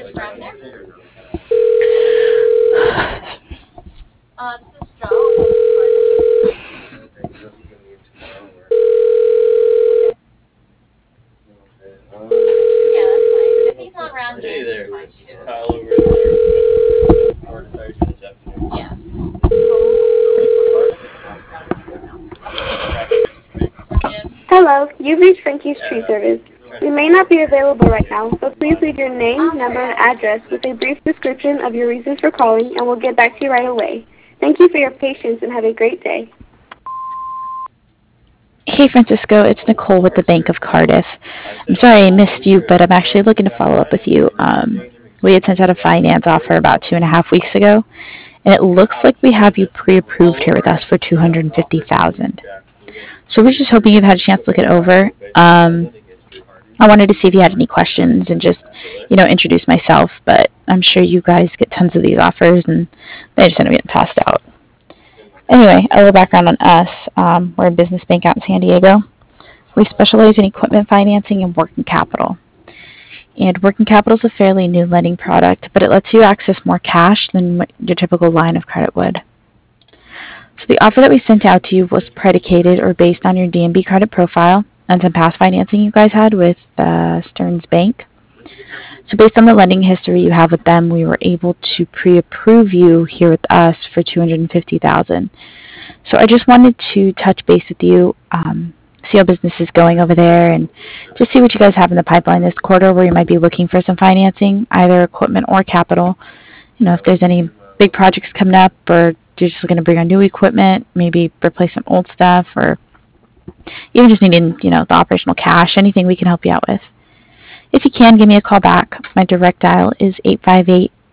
Hey there, this is Kyle over at Car Tires this afternoon. Hello, you've reached Frankie's Tree Service. We may not be available right now, so please leave your name, number, and address with a brief description of your reasons for calling, and we'll get back to you right away. Thank you for your patience and have a great day. Hey Francisco, it's Nicole with the Bank of Cardiff. I'm sorry I missed you, but I'm actually looking to follow up with you. We had sent out a finance offer about 2.5 weeks ago, and it looks like we have you pre-approved here with us for $250,000. So we're just hoping you've had a chance to look it over. I wanted to see if you had any questions and just, introduce myself, but I'm sure you guys get tons of these offers and they just end up getting tossed out. Anyway, a little background on us. We're a business bank out in San Diego. We specialize in equipment financing and working capital. And working capital is a fairly new lending product, but it lets you access more cash than your typical line of credit would. So the offer that we sent out to you was predicated or based on your DNB credit profile and some past financing you guys had with Stearns Bank. So based on the lending history you have with them, we were able to pre-approve you here with us for $250,000. So I just wanted to touch base with you, see how business is going over there, and just see what you guys have in the pipeline this quarter where you might be looking for some financing, either equipment or capital. If there's any big projects coming up, or you're just looking to bring on new equipment, maybe replace some old stuff, or even just needing, the operational cash, anything we can help you out with. If you can, give me a call back. My direct dial is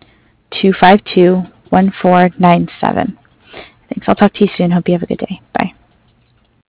858-252-1497. Thanks. I'll talk to you soon. Hope you have a good day. Bye.